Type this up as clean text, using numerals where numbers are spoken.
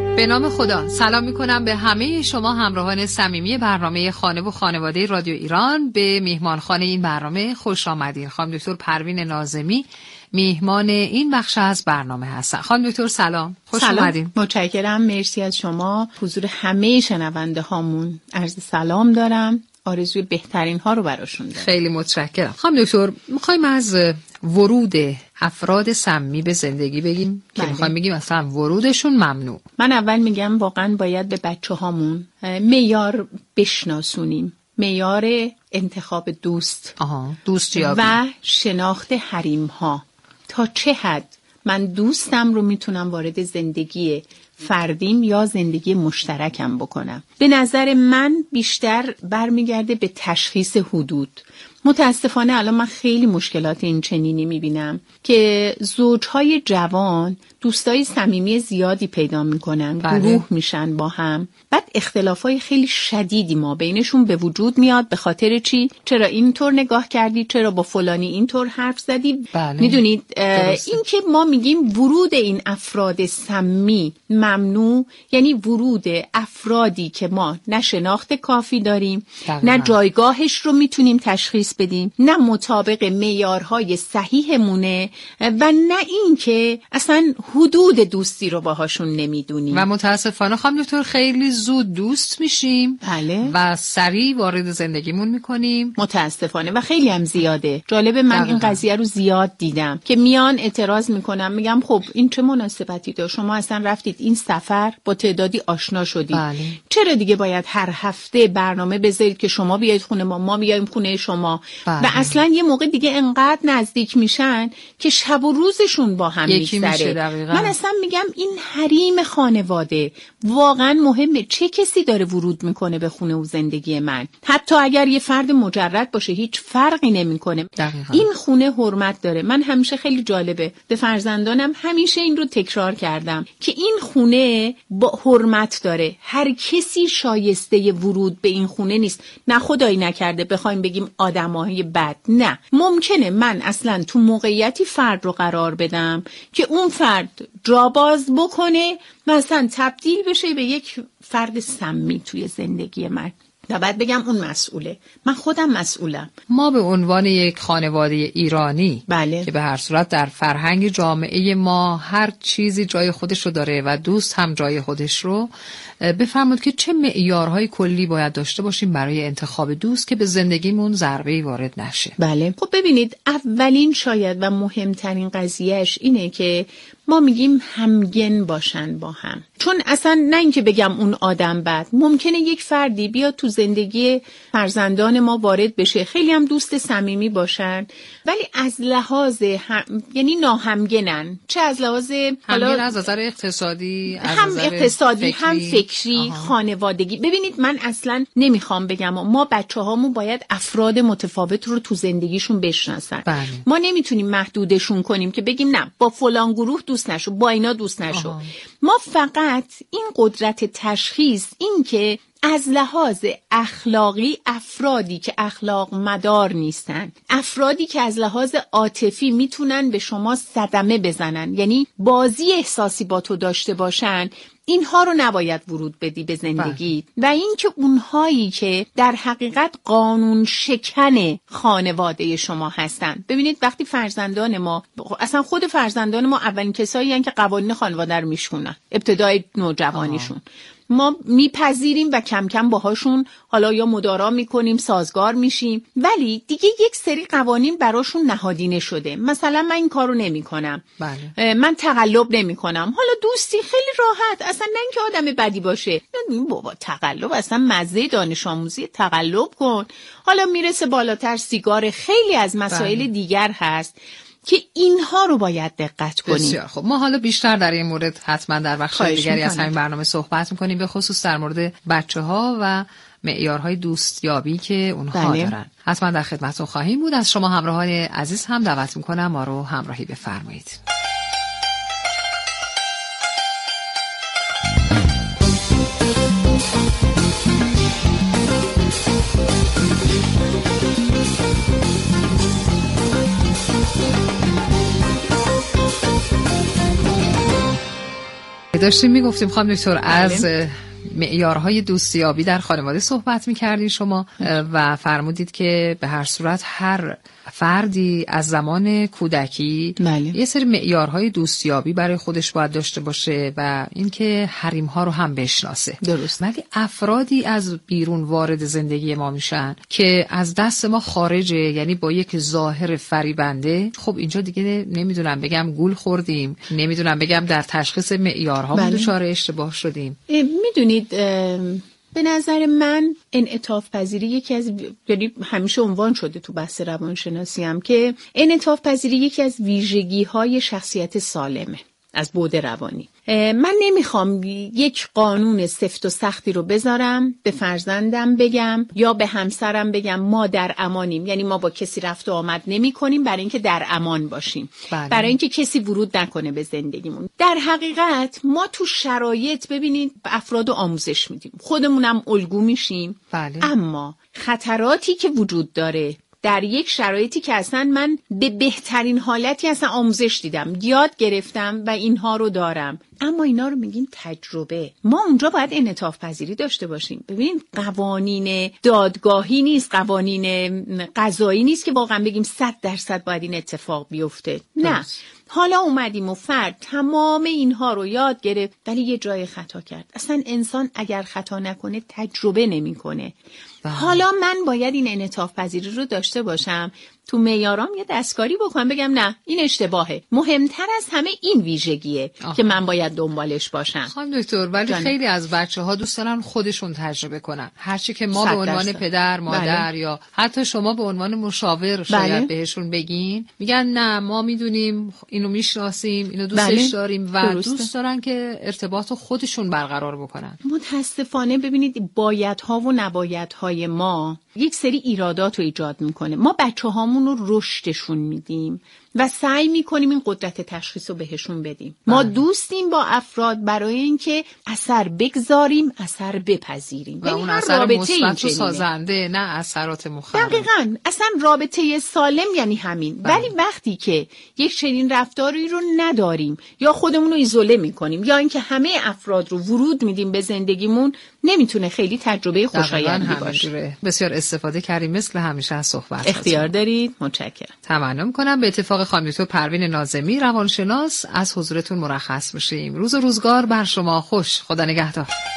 به نام خدا سلام میکنم به همه شما همراهان صمیمی برنامه خانه و خانواده رادیو ایران. به میهمانخانه این برنامه خوش آمدین. خانم دکتر پروین ناظمی میهمان این بخش از برنامه هستن. خانم دکتر سلام، خوش اومدین. متشکرم، مرسی از شما. حضور همه شنونده هامون عرض سلام دارم، آرزوی بهترین ها رو براشون دارم. خیلی متشکرم. خانم دکتر میخوایم از ورود افراد سمی به زندگی بگیم که میخوایم بگیم اصلا ورودشون ممنوع. من اول میگم واقعا باید به بچه هامون معیار بشناسونیم، معیار انتخاب دوست دوستیابی و شناخت حریم ها. تا چه حد من دوستم رو میتونم وارد زندگی فردیم یا زندگی مشترکم بکنم. به نظر من بیشتر برمیگرده به تشخیص حدود. متاسفانه الان من خیلی مشکلات این چنینی میبینم که زوجهای جوان دوستای صمیمی زیادی پیدا میکنن، گروه میشن با هم، بعد اختلافای خیلی شدیدی ما بینشون به وجود میاد. به خاطر چی؟ چرا اینطور نگاه کردی؟ چرا با فلانی اینطور حرف زدی؟ میدونید این که ما میگیم ورود این افراد سمی ممنوع، یعنی ورود افرادی که ما نه شناخت کافی داریم، نه جایگاهش رو میتونیم تشخیص بدیم، نه مطابق معیارهای صحیحمونه و نه این که اصلا حدود دوستی رو باهاشون نمیدونیم. و متاسفانه خانم دکتر خیلی زود دوست میشیم و سریع وارد زندگیمون میکنیم. متاسفانه و خیلی هم زیاده. جالبه، من این قضیه رو زیاد دیدم که میان اعتراض میکنم، میگم خب این چه مناسبتی داره؟ شما اصلا رفتید این سفر، با تعدادی آشنا شدید، چرا دیگه باید هر هفته برنامه بذارید که شما بیاید خونه ما بیایم خونه شما؟ و اصلا یه موقع دیگه انقدر نزدیک میشن که شب و روزشون با هم میگذره. من اصلا میگم این حریم خانواده واقعا مهمه. چه کسی داره ورود میکنه به خونه و زندگی من؟ حتی اگر یه فرد مجرد باشه هیچ فرقی نمیکنه. این خونه حرمت داره. من همیشه خیلی جالبه به فرزندانم همیشه این رو تکرار کردم که این خونه با حرمت داره. هر کسی شایسته ورود به این خونه نیست. نه خدایی نکرده بخوایم بگیم آدمای بد، نه. ممکنه من اصلا تو موقعیتی فرد رو قرار بدم که اون فرد جاباز بکنه، مثلا تبدیل بشه به یک فرد سمی توی زندگی من و بعد بگم اون مسئوله. من خودم مسئولم. ما به عنوان یک خانواده ایرانی که به هر صورت در فرهنگ جامعه ما هر چیزی جای خودش رو داره و دوست هم جای خودش رو، بفرمایید که چه معیارهای کلی باید داشته باشیم برای انتخاب دوست که به زندگیمون ضربه‌ای وارد نشه؟ خب ببینید، اولین شاید و مهمترین قضیهش اینه که ما میگیم همگن باشن با هم. چون اصلا نه اینکه بگم اون آدم بد، ممکنه یک فردی بیاد تو زندگی فرزندان ما وارد بشه، خیلی هم دوست صمیمی باشن، ولی از لحاظ یعنی ناهمگنن. چه از لحاظ از نظر اقتصادی، هم اقتصادی، هم فکری، خانوادگی. ببینید من اصلا نمیخوام بگم ما بچه‌هامون باید افراد متفاوت رو تو زندگیشون بشناسن. ما نمیتونیم محدودشون کنیم که بگیم نه با فلان گروه دوست نشو، با اینا دوست نشو. ما فقط این قدرت تشخیص، این که از لحاظ اخلاقی افرادی که اخلاق مدار نیستن، افرادی که از لحاظ عاطفی میتونن به شما صدمه بزنن، یعنی بازی احساسی با تو داشته باشن، اینها رو نباید ورود بدی به زندگی. و این که اونهایی که در حقیقت قانون شکن خانواده شما هستن. ببینید وقتی فرزندان ما، اصلا خود فرزندان ما اولین کسایی هستن که قوانین خانواده رو میشکنن ابتدای نوجوانیشون. ما میپذیریم و کم کم باهاشون حالا یا مدارا میکنیم، سازگار میشیم، ولی دیگه یک سری قوانین براشون نهادینه شده. مثلا من این کارو نمیکنم، من تقلب نمیکنم. حالا دوستی خیلی راحت، اصلا نه اینکه آدم بدی باشه، بابا تقلب اصلا مزه دانش آموزی، تقلب کن. حالا میرسه بالاتر سیگار، خیلی از مسائل دیگر هست که اینها رو باید دقت کنیم. بسیار خب، ما حالا بیشتر در این مورد حتما در بخش دیگری از همین برنامه صحبت می‌کنیم، به خصوص در مورد بچه‌ها و معیارهای دوستیابی که اونها دارن. حتما در خدمتتون خواهیم بود. از شما همراهان عزیز هم دعوت می‌کنم ما رو همراهی بفرمایید. داشتیم میگفتیم خانم دکتر از معیارهای دوستیابی در خانواده صحبت میکردین شما و فرمودید که به هر صورت هر فردی از زمان کودکی یه سری معیارهای دوستیابی برای خودش باید داشته باشه و اینکه حریم‌ها رو هم بشناسه. درست. ولی افرادی از بیرون وارد زندگی ما میشن که از دست ما خارجه، یعنی با یک ظاهر فریبنده، خب اینجا دیگه نمیدونم بگم گول خوردیم، نمیدونم بگم در تشخیص معیارها دچار اشتباه شدیم. میدونید به نظر من انعطاف پذیری یکی از، یعنی همیشه عنوان شده تو بحث روانشناسی هم که انعطاف پذیری یکی از ویژگی‌های شخصیت سالمه از بعد روانی. من نمیخوام یک قانون سفت و سختی رو بذارم به فرزندم بگم یا به همسرم بگم ما در امانیم، یعنی ما با کسی رفت و آمد نمی کنیم برای اینکه در امان باشیم، برای اینکه کسی ورود نکنه به زندگیمون. در حقیقت ما تو شرایط ببینید افراد رو آموزش میدیم، خودمونم الگو میشیم. اما خطراتی که وجود داره در یک شرایطی که اصلا من به بهترین حالتی اصلا آموزش دیدم، یاد گرفتم و اینها رو دارم، اما اینا رو میگیم تجربه. ما اونجا باید انعطاف پذیری داشته باشیم. ببین قوانین دادگاهی نیست، قوانین قضایی نیست که واقعا بگیم 100% باید این اتفاق بیفته. نه، حالا اومدیم و فرد تمام اینها رو یاد گرفت ولی یه جای خطا کرد. اصلا انسان اگر خطا نکنه تجربه نمیکنه. حالا من باید این انعطاف پذیری رو داشته باشم، تو معیارام یه دستکاری بکنم، بگم نه این اشتباهه، مهمتر از همه این ویژگیه که من باید دنبالش باشم. خانم دکتر ولی خیلی از بچه‌ها دوست دارن خودشون تجربه کنن، هرچی که ما به عنوان پدر مادر یا حتی شما به عنوان مشاور شاید بهشون بگین، میگن نه ما میدونیم، اینو میشناسیم، اینو دوستش داریم و دوست دارن که ارتباط خودشون برقرار بکنن. متاسفانه ببینید بایدها و نبایدهای ما یک سری ایرادات رو ایجاد میکنه. ما بچه‌هامون رو رشدشون میدیم و سعی میکنیم این قدرت تشخیص رو بهشون بدیم. ما دوستیم با افراد برای اینکه اثر بگذاریم، اثر بپذیریم و اون اثر مثبت و سازنده، نه اثرات مخرب. دقیقاً، اصلا رابطه سالم یعنی همین. ولی وقتی که یک چنین رفتاری رو نداریم یا خودمون رو ایزوله میکنیم یا اینکه همه افراد رو ورود میدیم به زندگیمون، نمیتونه خیلی تجربه خوشایندی باشه. بسیار استفاده کردیم مثل همیشه از صحبت. اختیار دارید. متشکرم. تمنام کنم به اتفاق خانم دکتر پروین ناظمی روانشناس از حضورتون مرخص بشیم. روز و روزگار بر شما خوش. خدا نگهدار.